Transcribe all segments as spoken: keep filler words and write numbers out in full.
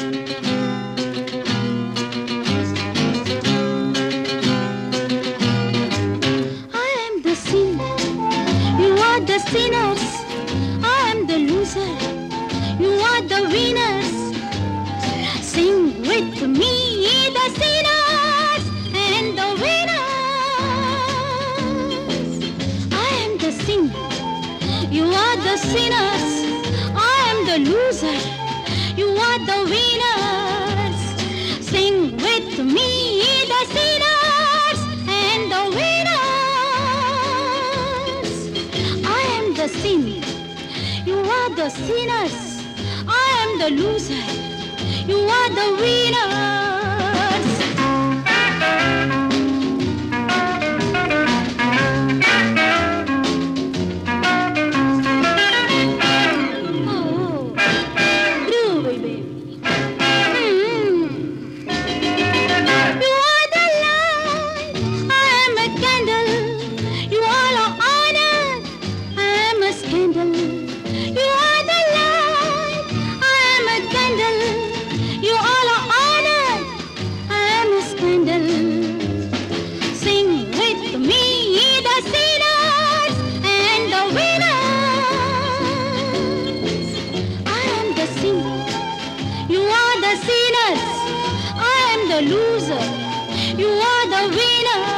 I am the sin, you are the sinners. I am the loser, you are the winners. Sing with me, the sinners and the winners. I am the sin, you are the sinners. I am the loser, you are the winners. Sing with me, the sinners and the winners. I am the sin, you are the sinners. I am the loser, you are the winners. Oh, groovy baby. Mm. You are the light, I am a candle. You all are honored, I am a scandal. You are the light, I am a candle. You all are honored, I am a scandal. Sing with me, the sinners and the winners. I am the sin, you are the sinners. I am the loser, you are the winners.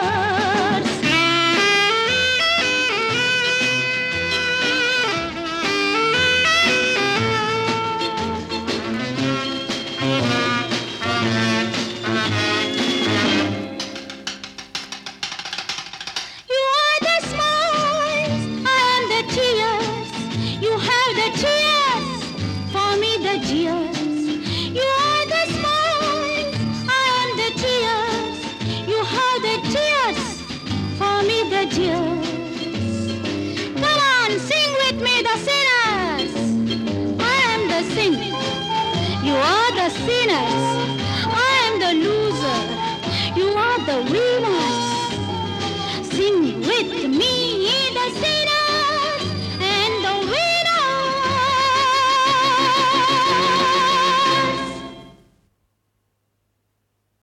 You are the smiles, I am the tears. You have the tears, for me the jeers. You are the smiles, I am the tears. You have the tears, for me the jeers. Come on, sing with me, the sinners. I am the sin, you are the sinners.